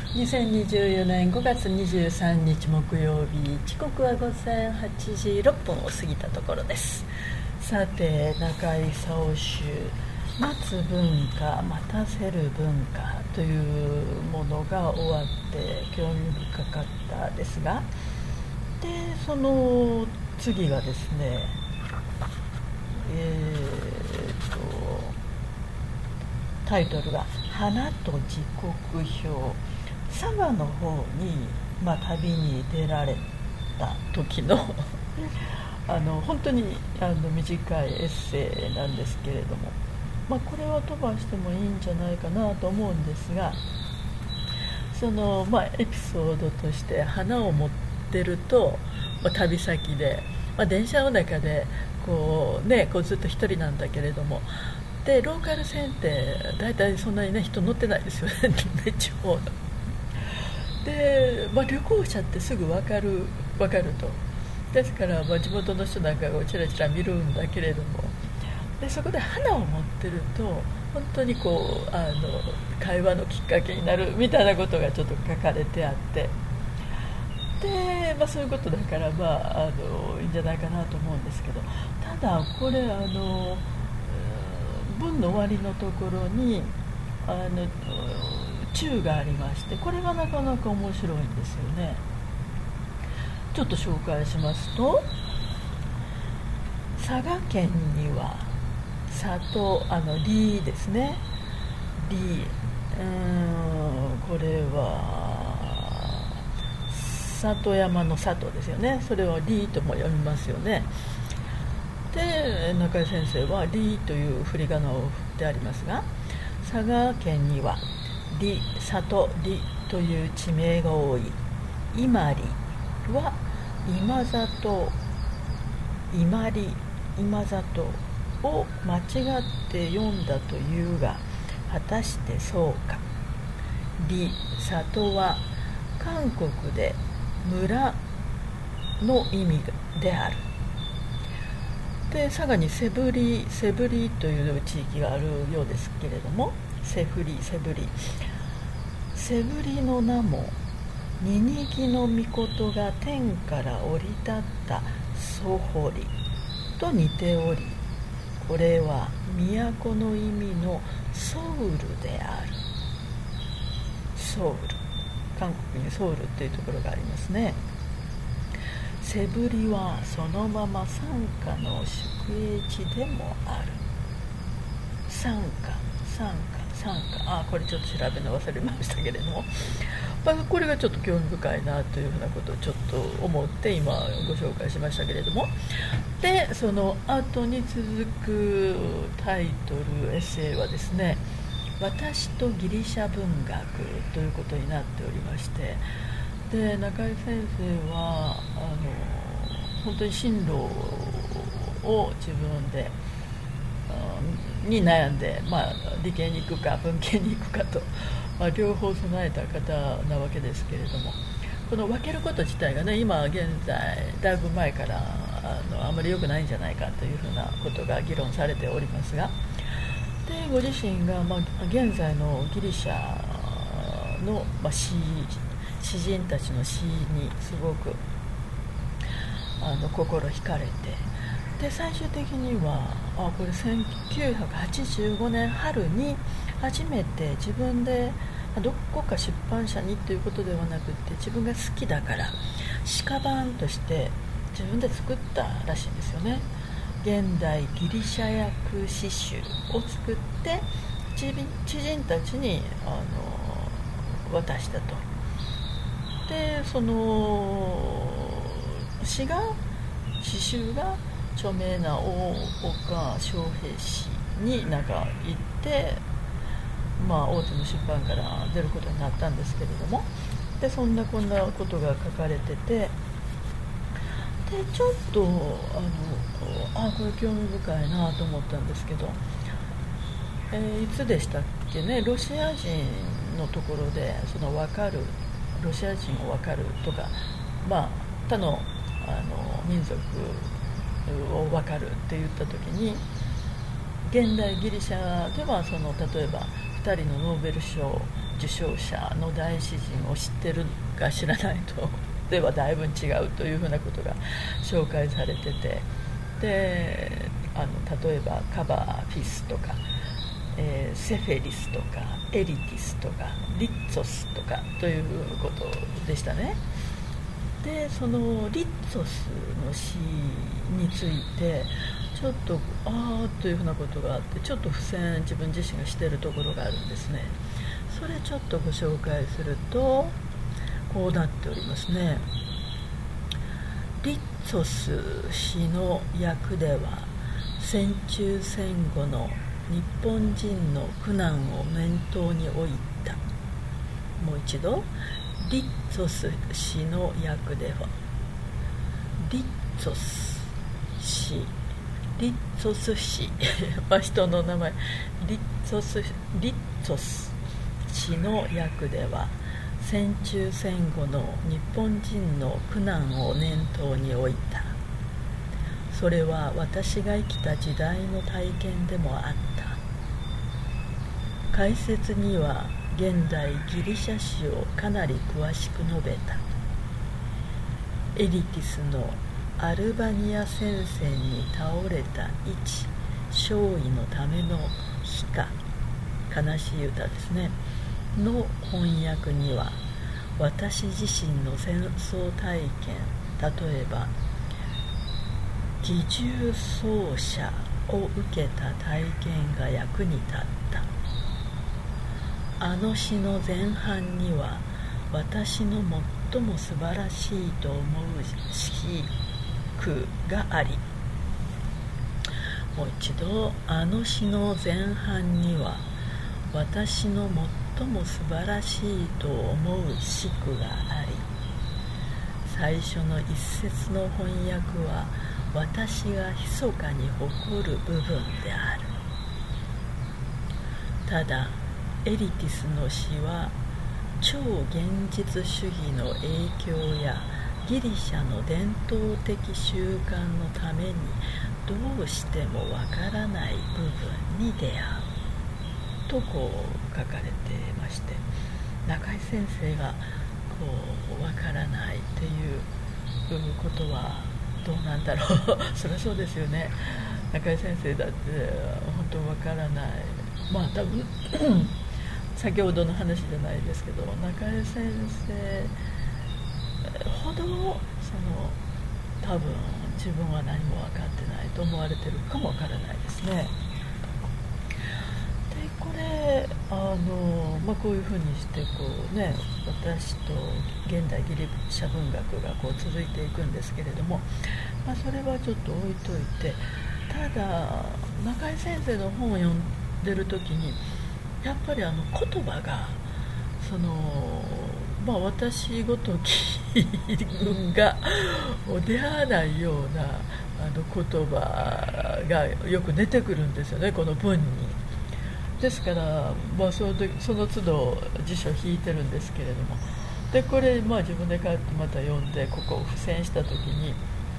2024年5月23日木曜日、時刻は午前8時6分を過ぎたところです。さて、中井沙央集待つ文化待たせる文化というものが終わって興味深かったですが、でその次がですね、タイトルが花と時刻表。佐賀の方に、旅に出られた時の本当に短いエッセイなんですけれども、これは飛ばしてもいいんじゃないかなと思うんですが、その、エピソードとして花を持ってると、旅先で、電車の中でこうずっと一人なんだけれども、でローカル線って大体そんなにね人乗ってないですよね地方ので、旅行者ってすぐ分かると。ですから、地元の人なんかをチラチラ見るんだけれども、でそこで花を持ってると本当に会話のきっかけになるみたいなことがちょっと書かれてあって、で、そういうことだから、いいんじゃないかなと思うんですけど、ただこれ文の終わりのところに注がありまして、これがなかなか面白いんですよね。ちょっと紹介しますと、佐賀県には里里ですね、これは里山の里ですよね。それを里とも読みますよね。で中井先生は里という振り仮名を振ってありますが、佐賀県には里里という地名が多い。今里は今里今里を間違って読んだというが、果たしてそうか。里里は韓国で村の意味である。で佐賀にセブリという地域があるようですけれども、セブリの名もニニギの御事が天から降り立ったソホリと似ており、これは都の意味のソウルである。ソウル、韓国にソウルというところがありますね。セブリはそのまま傘下の宿営地でもある。傘下、これちょっと調べるの忘れましたけれども、これがちょっと興味深いなというふうなことをちょっと思って今ご紹介しましたけれども、でその後に続くタイトルエッセイはですね、私とギリシャ文学ということになっておりまして、で中井先生は本当に進路を自分でに悩んで、理系に行くか文系に行くかと、両方備えた方なわけですけれども、この分けること自体がね、今現在だいぶ前からあまり良くないんじゃないかというふうなことが議論されておりますが、でご自身が、現在のギリシャの、詩人たちの詩にすごく心惹かれて、で最終的にはこれ1985年春に初めて自分でどこか出版社にということではなくて、自分が好きだから鹿版として自分で作ったらしいんですよね。現代ギリシャ訳詩集を作って知人たちに渡したと。でその詩集が著名な大岡昌平氏に行って、大手の出版から出ることになったんですけれども、でこんなことが書かれてて、でちょっとこれ興味深いなと思ったんですけど、いつでしたっけね、ロシア人のところでロシア人を分かるとか、他の民族を分かるって言った時に、現代ギリシャでは例えば2人のノーベル賞受賞者の大詩人を知ってるか知らないとではだいぶ違うというふうなことが紹介されてて、で例えばカバフィスとか、セフェリスとかエリティスとかリッツォスとかということでしたね。でそのリッツォスの詩についてちょっとというふうなことがあって、ちょっと付箋自分自身がしているところがあるんですね。それちょっとご紹介するとこうなっておりますね。リッツォス氏の役では戦中戦後の日本人の苦難を念頭に置いた。もう一度、リッツォス氏の役ではリッツォス氏人の名前リッツォス氏の役では戦中戦後の日本人の苦難を念頭に置いた。それは私が生きた時代の体験でもあった。解説には現代ギリシャ史をかなり詳しく述べた。エリティスのアルバニア戦線に倒れた一少尉のための悲歌、悲しい歌ですねの翻訳には、私自身の戦争体験、例えば義重奏者を受けた体験が役に立った。あの詩の前半には私の最も素晴らしいと思う詩句があり、もう一度、あの詩の前半には私の最も素晴らしいと思う詩句があり、最初の一節の翻訳は私が密かに誇る部分である。ただエリティスの詩は超現実主義の影響やギリシャの伝統的習慣のためにどうしてもわからない部分に出会うとこう書かれていまして、中井先生がわからないっていうことはどうなんだろうそりゃそうですよね。中井先生だって本当わからない。まあ多分先ほどの話じゃないですけど、中井先生ほど多分自分は何も分かってないと思われてるかもわからないですね。でこれこういうふうにして私と現代ギリシャ文学が続いていくんですけれども、それはちょっと置いといて、ただ中井先生の本を読んでる時にやっぱり言葉が私ごときが出会わないような言葉がよく出てくるんですよね、この文に。ですから、その都度辞書を引いてるんですけれども、でこれ、自分で帰ってまた読んでここを付箋した時に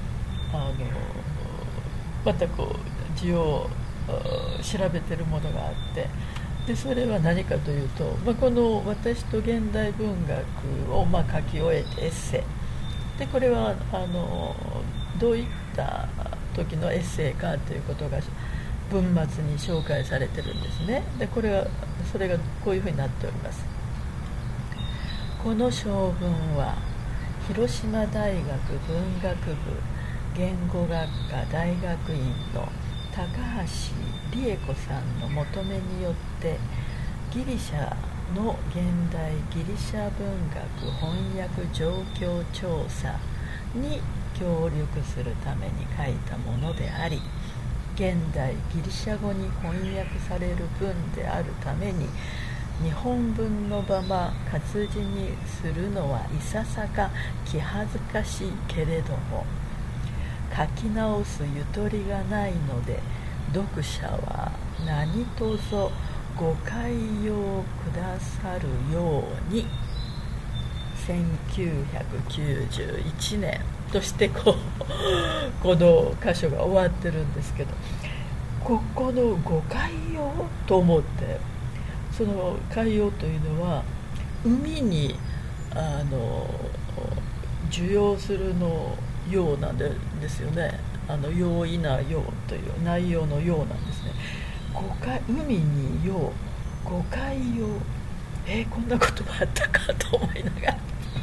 また字を調べてるものがあって、でそれは何かというと、この私と現代文学を書き終えてエッセイで、これはどういった時のエッセイかということが文末に紹介されてるんですね。でそれがこういうふうになっております。この小文は広島大学文学部言語学科大学院の高橋理恵子さんの求めによってギリシャの現代ギリシャ文学翻訳状況調査に協力するために書いたものであり、現代ギリシャ語に翻訳される文であるために日本文のまま活字にするのはいささか気恥ずかしいけれども、書き直すゆとりがないので読者は何卒ご解用くださるように。1991年としてこの箇所が終わってるんですけど、ここのご解用と思ってその海洋というのは海に受容するのようなんですよね。容易なようという内容のようなんですね。海に用、誤解用、こんな言葉あったかと思いながら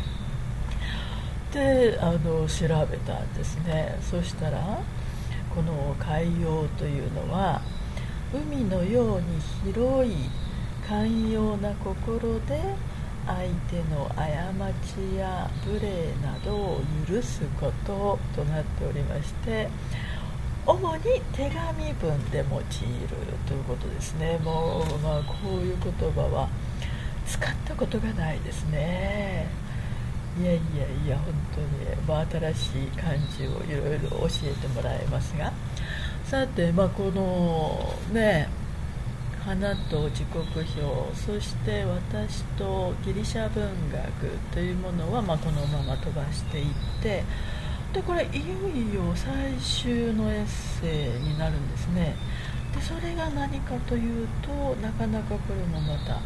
で調べたんですね。そしたらこの海洋というのは海のように広い寛容な心で相手の過ちや無礼などを許すこととなっておりまして、主に手紙文で用いるということですね。もう、こういう言葉は使ったことがないですね。いや本当に、新しい漢字をいろいろ教えてもらいますが、さて、このね花と時刻表、そして私とギリシャ文学というものは、このまま飛ばしていって、でこれいよいよ最終のエッセイになるんですね。でそれが何かというと、なかなかこれもまた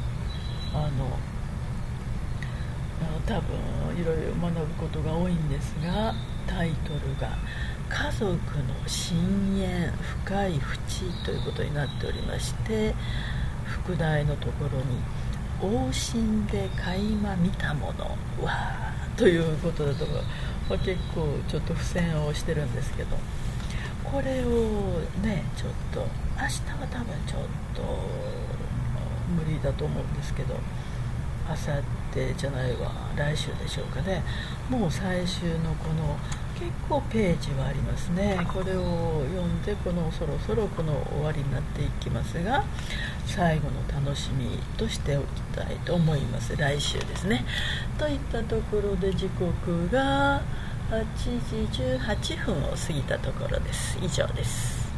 多分いろいろ学ぶことが多いんですが、タイトルが家族の深淵深い淵ということになっておりまして、副題のところに往診で垣間見たものはということだと思う。結構ちょっと付箋をしてるんですけど、これをねちょっと明日は多分ちょっと無理だと思うんですけど、明後日じゃないわ、来週でしょうかね。もう最終のこの結構ページはありますね。これを読んでそろそろこの終わりになっていきますが、最後の楽しみとしておきたいと思います。来週ですね。といったところで時刻が8時18分を過ぎたところです。以上です。